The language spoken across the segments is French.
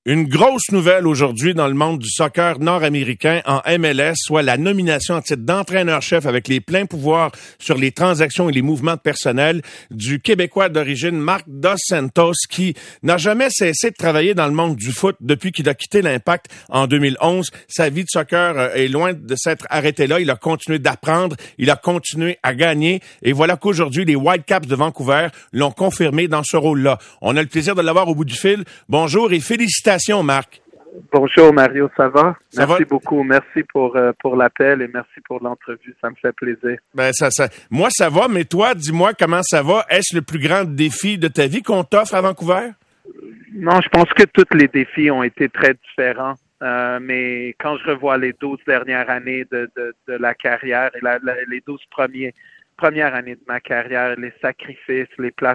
Une grosse nouvelle aujourd'hui dans le monde du soccer nord-américain en MLS, soit la nomination en titre d'entraîneur-chef avec les pleins pouvoirs sur les transactions et les mouvements de personnel du Québécois d'origine Marc Dos Santos, qui n'a jamais cessé de travailler dans le monde du foot depuis qu'il a quitté l'Impact en 2011. Sa vie de soccer est loin de s'être arrêtée là. Il a continué d'apprendre, il a continué à gagner et voilà qu'aujourd'hui, les Whitecaps de Vancouver l'ont confirmé dans ce rôle-là. On a le plaisir de l'avoir au bout du fil. Bonjour et félicitations. Marc. Bonjour Mario, ça va? Ça merci va? beaucoup. Merci pour l'appel et merci pour l'entrevue. Ça me fait plaisir. Moi, ça va, mais toi, dis-moi comment ça va. Est-ce le plus grand défi de ta vie qu'on t'offre à Vancouver? Non, je pense que tous les défis ont été très différents. Mais quand je revois les 12 dernières années de la carrière et les 12 premières années de ma carrière, les sacrifices, les places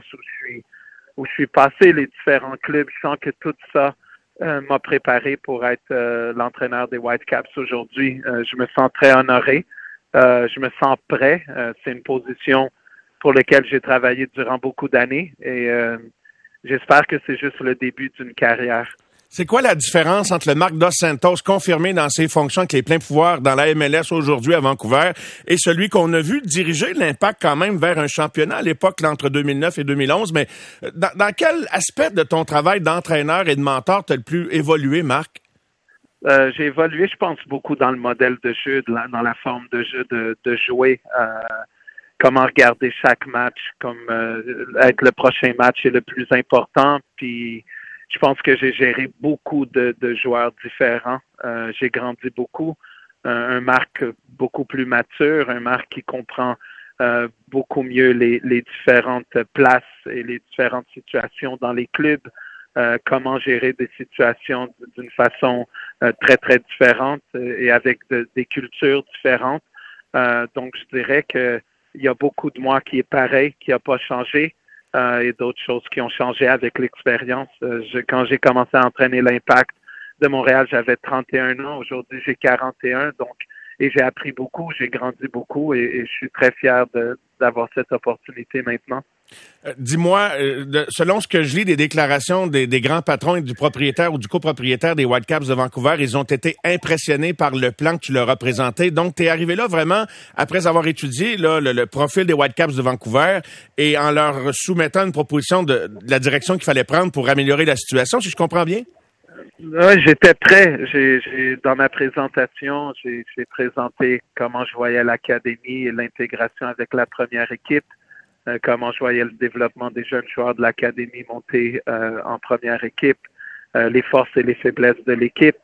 où je suis passé, les différents clubs, je sens que tout ça m'a préparé pour être l'entraîneur des Whitecaps aujourd'hui. Je me sens très honoré. Je me sens prêt. C'est une position pour laquelle j'ai travaillé durant beaucoup d'années et j'espère que c'est juste le début d'une carrière. C'est quoi la différence entre le Marc Dos Santos confirmé dans ses fonctions avec les pleins pouvoirs dans la MLS aujourd'hui à Vancouver et celui qu'on a vu diriger l'Impact quand même vers un championnat à l'époque là, entre 2009 et 2011? Mais dans quel aspect de ton travail d'entraîneur et de mentor t'as le plus évolué, Marc? J'ai évolué, je pense, beaucoup dans le modèle de jeu, dans la forme de jeu de jouer. Comment regarder chaque match, comme être le prochain match est le plus important, puis je pense que j'ai géré beaucoup de joueurs différents. J'ai grandi beaucoup. Un Marc beaucoup plus mature, un Marc qui comprend beaucoup mieux les différentes places et les différentes situations dans les clubs. Comment gérer des situations d'une façon très, très différente et avec des cultures différentes. Donc, je dirais que il y a beaucoup de moi qui est pareil, qui n'a pas changé. Et d'autres choses qui ont changé avec l'expérience. Quand j'ai commencé à entraîner l'Impact de Montréal, j'avais 31 ans. Aujourd'hui, j'ai 41. Et j'ai appris beaucoup, j'ai grandi beaucoup et je suis très fier d'avoir cette opportunité maintenant. Dis-moi, selon ce que je lis des déclarations des grands patrons et du propriétaire ou du copropriétaire des Whitecaps de Vancouver, ils ont été impressionnés par le plan que tu leur as présenté. Donc, tu es arrivé là vraiment après avoir étudié là, le profil des Whitecaps de Vancouver et en leur soumettant une proposition de la direction qu'il fallait prendre pour améliorer la situation, si je comprends bien? Oui, j'étais prêt. Dans ma présentation, j'ai présenté comment je voyais l'académie et l'intégration avec la première équipe. Comment je voyais le développement des jeunes joueurs de l'académie monter en première équipe, les forces et les faiblesses de l'équipe,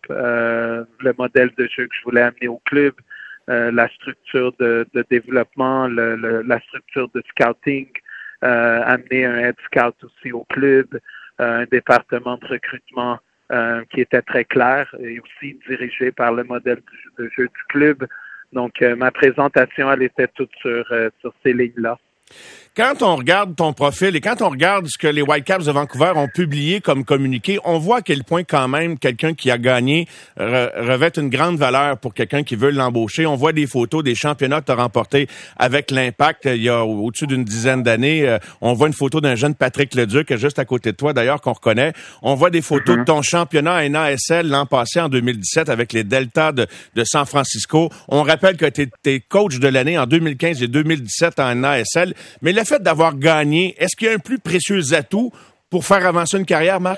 le modèle de jeu que je voulais amener au club, la structure de développement, la structure de scouting, amener un head scout aussi au club, un département de recrutement qui était très clair et aussi dirigé par le modèle de jeu du club. Donc, ma présentation, elle était toute sur ces lignes-là. Quand on regarde ton profil et quand on regarde ce que les Whitecaps de Vancouver ont publié comme communiqué, on voit à quel point quand même quelqu'un qui a gagné revêt une grande valeur pour quelqu'un qui veut l'embaucher. On voit des photos des championnats que tu as remportés avec l'Impact il y a au-dessus d'une dizaine d'années. On voit une photo d'un jeune Patrick Leduc juste à côté de toi, d'ailleurs, qu'on reconnaît. On voit des photos de ton championnat à NASL l'an passé, en 2017, avec les Deltas de San Francisco. On rappelle que tu es coach de l'année en 2015 et 2017 en NASL. Mais le fait d'avoir gagné, est-ce qu'il y a un plus précieux atout pour faire avancer une carrière, Marc?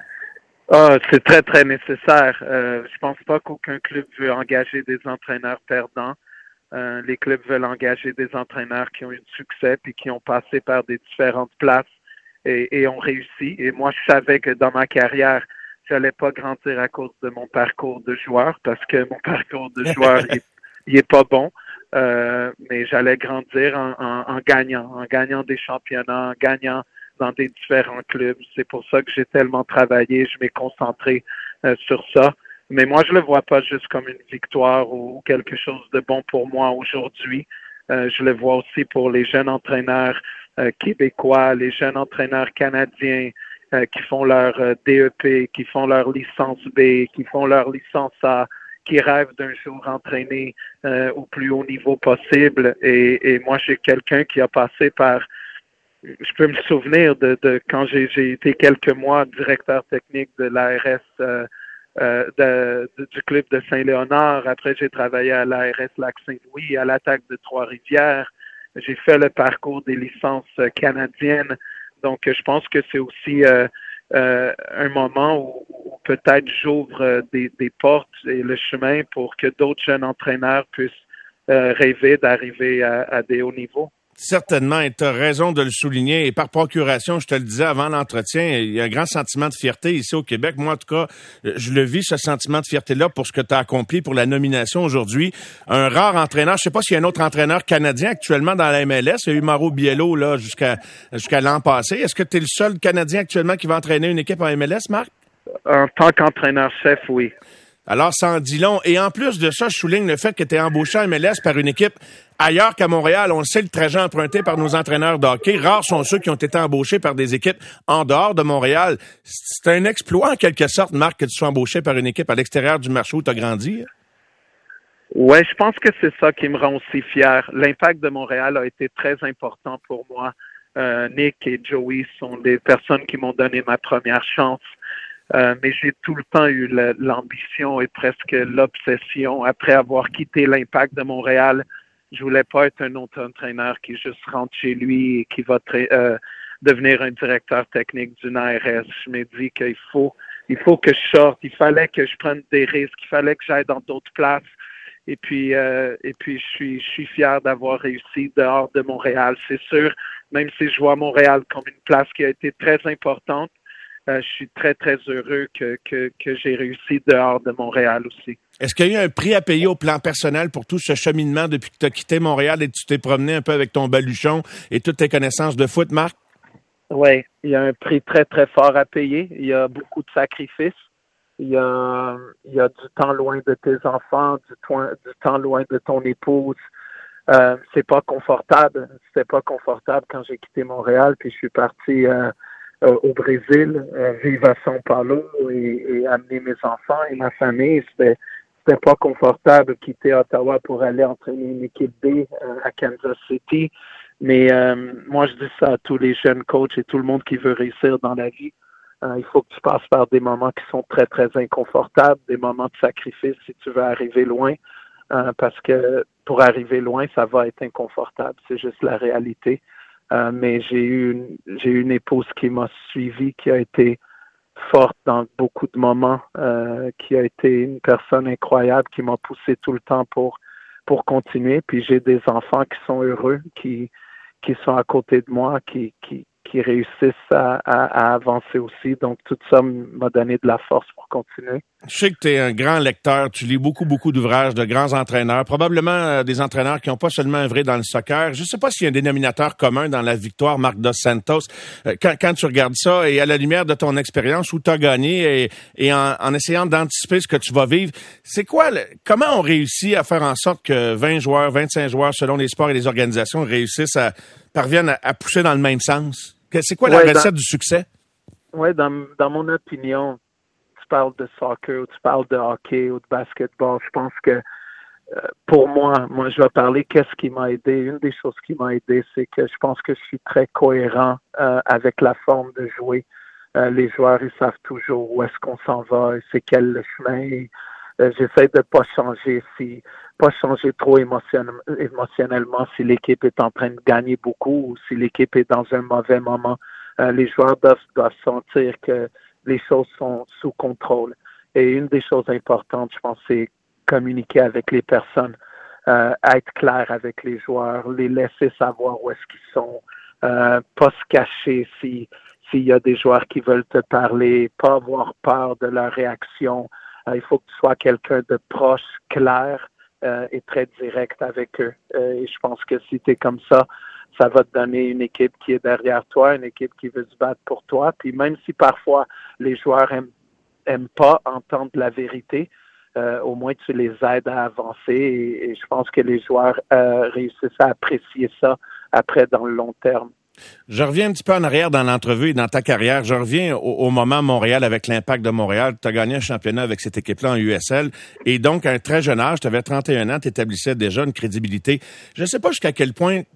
C'est très, très nécessaire. Je pense pas qu'aucun club veut engager des entraîneurs perdants. Les clubs veulent engager des entraîneurs qui ont eu du succès puis qui ont passé par des différentes places et ont réussi. Et moi, je savais que dans ma carrière, j'allais pas grandir à cause de mon parcours de joueur parce que mon parcours de joueur, il est pas bon. Mais j'allais grandir en gagnant des championnats, en gagnant dans des différents clubs. C'est pour ça que j'ai tellement travaillé, je m'ai concentré sur ça. Mais moi, je le vois pas juste comme une victoire ou quelque chose de bon pour moi aujourd'hui. Je le vois aussi pour les jeunes entraîneurs québécois, les jeunes entraîneurs canadiens qui font leur DEP, qui font leur licence B, qui font leur licence A, qui rêvent d'un jour entraîner au plus haut niveau possible. Et moi, j'ai quelqu'un qui a passé par je peux me souvenir de quand j'ai été quelques mois directeur technique de l'ARS du club de Saint-Léonard. Après, j'ai travaillé à l'ARS Lac-Saint-Louis, à l'Attaque de Trois-Rivières. J'ai fait le parcours des licences canadiennes. Donc, je pense que c'est aussi un moment où peut-être j'ouvre des portes et le chemin pour que d'autres jeunes entraîneurs puissent rêver d'arriver à des hauts niveaux. Certainement, et tu as raison de le souligner. Et par procuration, je te le disais avant l'entretien, il y a un grand sentiment de fierté ici au Québec. Moi, en tout cas, je le vis, ce sentiment de fierté-là, pour ce que tu as accompli pour la nomination aujourd'hui. Un rare entraîneur. Je sais pas s'il y a un autre entraîneur canadien actuellement dans la MLS. Il y a eu Mauro Biello là, jusqu'à l'an passé. Est-ce que tu es le seul Canadien actuellement qui va entraîner une équipe en MLS, Marc? En tant qu'entraîneur-chef, oui. Alors, ça en dit long. Et en plus de ça, je souligne le fait que tu es embauché en MLS par une équipe ailleurs qu'à Montréal. On le sait, le trajet emprunté par nos entraîneurs de hockey. Rares sont ceux qui ont été embauchés par des équipes en dehors de Montréal. C'est un exploit, en quelque sorte, Marc, que tu sois embauché par une équipe à l'extérieur du marché où tu as grandi. Oui, je pense que c'est ça qui me rend aussi fier. L'impact de Montréal a été très important pour moi. Nick et Joey sont des personnes qui m'ont donné ma première chance. Mais j'ai tout le temps eu l'ambition et presque l'obsession. Après avoir quitté l'Impact de Montréal, je voulais pas être un autre entraîneur qui juste rentre chez lui et qui va devenir un directeur technique d'une ARS. Je me dis qu'il faut que je sorte. Il fallait que je prenne des risques. Il fallait que j'aille dans d'autres places. Et puis je suis fier d'avoir réussi dehors de Montréal. C'est sûr, même si je vois Montréal comme une place qui a été très importante, je suis très, très heureux que j'ai réussi dehors de Montréal aussi. Est-ce qu'il y a eu un prix à payer au plan personnel pour tout ce cheminement depuis que tu as quitté Montréal et que tu t'es promené un peu avec ton baluchon et toutes tes connaissances de foot, Marc? Oui, il y a un prix très, très fort à payer. Il y a beaucoup de sacrifices. Il y a du temps loin de tes enfants, du temps loin de ton épouse. C'est pas confortable. C'était pas confortable quand j'ai quitté Montréal, puis je suis parti au Brésil, vivre à São Paulo et amener mes enfants et ma famille. C'était pas confortable quitter Ottawa pour aller entraîner une équipe B à Kansas City. Mais moi, je dis ça à tous les jeunes coachs et tout le monde qui veut réussir dans la vie. Il faut que tu passes par des moments qui sont très, très inconfortables, des moments de sacrifice si tu veux arriver loin. Parce que pour arriver loin, ça va être inconfortable. C'est juste la réalité. Mais j'ai eu une épouse qui m'a suivi, qui a été forte dans beaucoup de moments, qui a été une personne incroyable, qui m'a poussé tout le temps pour continuer. Puis j'ai des enfants qui sont heureux, qui sont à côté de moi, qui réussissent à avancer aussi. Donc, tout ça m'a donné de la force pour continuer. Je sais que tu es un grand lecteur. Tu lis beaucoup d'ouvrages de grands entraîneurs, probablement des entraîneurs qui n'ont pas seulement œuvré dans le soccer. Je ne sais pas s'il y a un dénominateur commun dans la victoire, Marc Dos Santos. Quand tu regardes ça et à la lumière de ton expérience où tu as gagné et en essayant d'anticiper ce que tu vas vivre, c'est quoi, comment on réussit à faire en sorte que 20 joueurs, 25 joueurs, selon les sports et les organisations, parviennent à pousser dans le même sens? C'est quoi la recette du succès? Oui, dans mon opinion, tu parles de soccer, ou tu parles de hockey ou de basketball. Je pense que pour moi, je vais parler qu'est-ce qui m'a aidé. Une des choses qui m'a aidé, c'est que je pense que je suis très cohérent avec la forme de jouer. Les joueurs, ils savent toujours où est-ce qu'on s'en va, c'est quel le chemin. J'essaie de pas changer trop émotionnellement si l'équipe est en train de gagner beaucoup ou si l'équipe est dans un mauvais moment. Les joueurs doivent sentir que les choses sont sous contrôle. Et une des choses importantes, je pense, c'est communiquer avec les personnes, être clair avec les joueurs, les laisser savoir où est-ce qu'ils sont, pas se cacher s'il y a des joueurs qui veulent te parler, pas avoir peur de leur réaction. Il faut que tu sois quelqu'un de proche, clair et très direct avec eux. Et je pense que si tu es comme ça, ça va te donner une équipe qui est derrière toi, une équipe qui veut se battre pour toi. Puis même si parfois les joueurs aiment pas entendre la vérité, au moins tu les aides à avancer. Et je pense que les joueurs réussissent à apprécier ça après dans le long terme. Je reviens un petit peu en arrière dans l'entrevue et dans ta carrière. Je reviens au moment Montréal avec l'Impact de Montréal. Tu as gagné un championnat avec cette équipe-là en USL. Et donc, à un très jeune âge, tu avais 31 ans, tu établissais déjà une crédibilité. Je ne sais pas jusqu'à quel point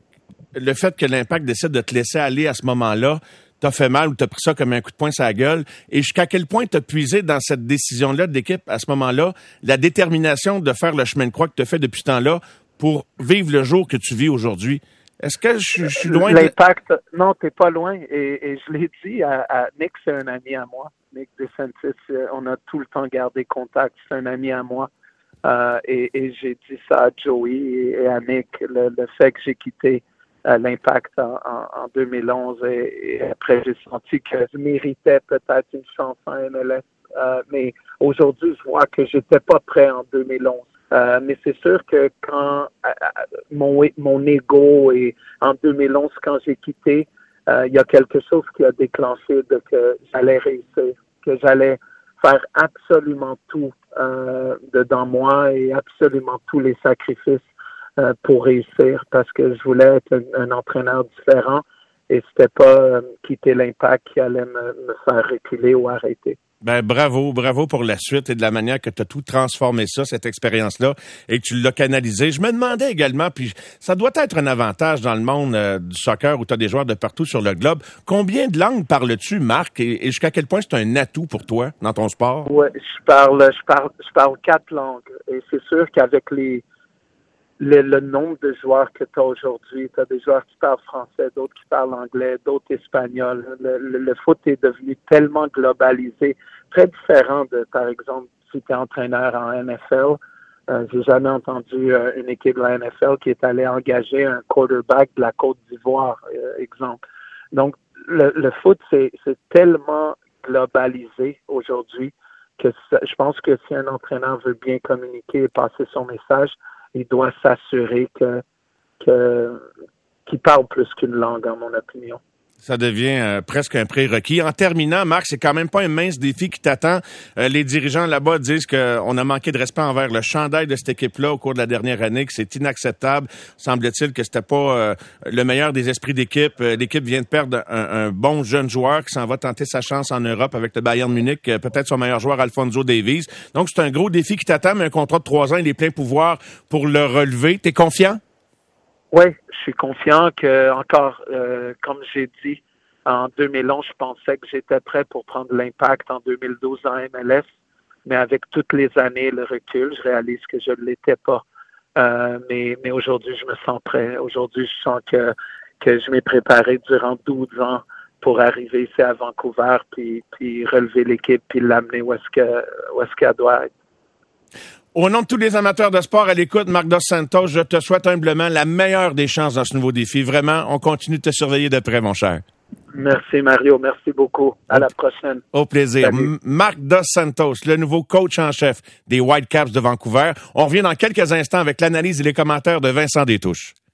le fait que l'Impact décide de te laisser aller à ce moment-là, t'as fait mal ou t'as pris ça comme un coup de poing sur la gueule? Et jusqu'à quel point t'as puisé dans cette décision-là de l'équipe à ce moment-là la détermination de faire le chemin de croix que t'as fait depuis ce temps-là pour vivre le jour que tu vis aujourd'hui? Est-ce que je suis loin de... L'Impact, non, t'es pas loin. Et je l'ai dit à Nick, c'est un ami à moi. Nick DeSantis, on a tout le temps gardé contact. C'est un ami à moi. Et j'ai dit ça à Joey et à Nick, le fait que j'ai quitté l'Impact en 2011 et après j'ai senti que je méritais peut-être une chance en MLS. Mais aujourd'hui, je vois que j'étais pas prêt en 2011. Mais c'est sûr que quand mon ego et en 2011, quand j'ai quitté, il y a quelque chose qui a déclenché de que j'allais réussir, que j'allais faire absolument tout dedans moi et absolument tous les sacrifices pour réussir parce que je voulais être un entraîneur différent et c'était pas quitter l'Impact qui allait me faire reculer ou arrêter. Ben bravo pour la suite et de la manière que tu as tout transformé ça, cette expérience-là, et que tu l'as canalisé. Je me demandais également, puis ça doit être un avantage dans le monde du soccer où tu as des joueurs de partout sur le globe. Combien de langues parles-tu, Marc, et jusqu'à quel point c'est un atout pour toi dans ton sport? Ouais, je parle 4 langues et c'est sûr qu'avec le nombre de joueurs que tu as aujourd'hui, tu as des joueurs qui parlent français, d'autres qui parlent anglais, d'autres espagnol. Le foot est devenu tellement globalisé, très différent de, par exemple, si tu es entraîneur en NFL. J'ai jamais entendu une équipe de la NFL qui est allée engager un quarterback de la Côte d'Ivoire, exemple. Donc, le foot, c'est tellement globalisé aujourd'hui que je pense que si un entraîneur veut bien communiquer et passer son message, il doit s'assurer qu'il parle plus qu'une langue, en mon opinion. Ça devient presque un prérequis. En terminant, Marc, c'est quand même pas un mince défi qui t'attend. Les dirigeants là-bas disent qu'on a manqué de respect envers le chandail de cette équipe-là au cours de la dernière année, que c'est inacceptable. Semble-t-il que c'était pas le meilleur des esprits d'équipe. L'équipe vient de perdre un bon jeune joueur qui s'en va tenter sa chance en Europe avec le Bayern Munich, peut-être son meilleur joueur, Alphonso Davies. Donc, c'est un gros défi qui t'attend, mais un contrat de 3 ans et les pleins pouvoirs pour le relever. T'es confiant? Oui, je suis confiant que, encore, comme j'ai dit, en 2011, je pensais que j'étais prêt pour prendre l'Impact en 2012 en MLS, mais avec toutes les années, le recul, je réalise que je ne l'étais pas. Mais aujourd'hui, je me sens prêt. Aujourd'hui, je sens que je m'ai préparé durant 12 ans pour arriver ici à Vancouver, puis relever l'équipe, puis l'amener où est-ce qu'elle doit être. Au nom de tous les amateurs de sport à l'écoute, Marc Dos Santos, je te souhaite humblement la meilleure des chances dans ce nouveau défi. Vraiment, on continue de te surveiller de près, mon cher. Merci, Mario. Merci beaucoup. À la prochaine. Au plaisir. Salut. Marc Dos Santos, le nouveau coach en chef des Whitecaps de Vancouver. On revient dans quelques instants avec l'analyse et les commentaires de Vincent Détouche.